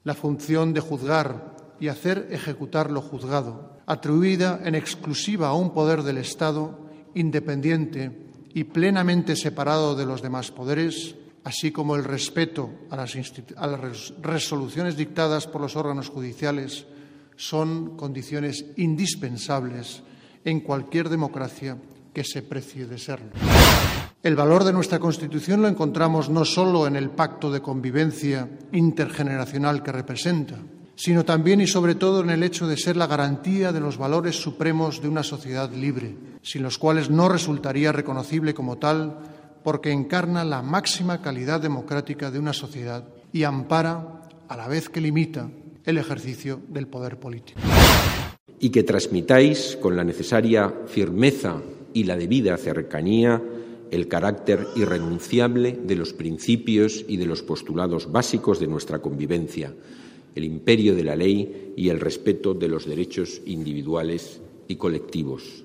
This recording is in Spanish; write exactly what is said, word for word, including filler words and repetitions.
la función de juzgar y hacer ejecutar lo juzgado, atribuida en exclusiva a un poder del Estado independiente y plenamente separado de los demás poderes, así como el respeto a las, a las resoluciones dictadas por los órganos judiciales, son condiciones indispensables en cualquier democracia que se precie de serlo. El valor de nuestra Constitución lo encontramos no solo en el pacto de convivencia intergeneracional que representa, sino también y sobre todo en el hecho de ser la garantía de los valores supremos de una sociedad libre, sin los cuales no resultaría reconocible como tal, porque encarna la máxima calidad democrática de una sociedad y ampara, a la vez que limita, el ejercicio del poder político. Y que transmitáis con la necesaria firmeza y la debida cercanía el carácter irrenunciable de los principios y de los postulados básicos de nuestra convivencia, el imperio de la ley y el respeto de los derechos individuales y colectivos.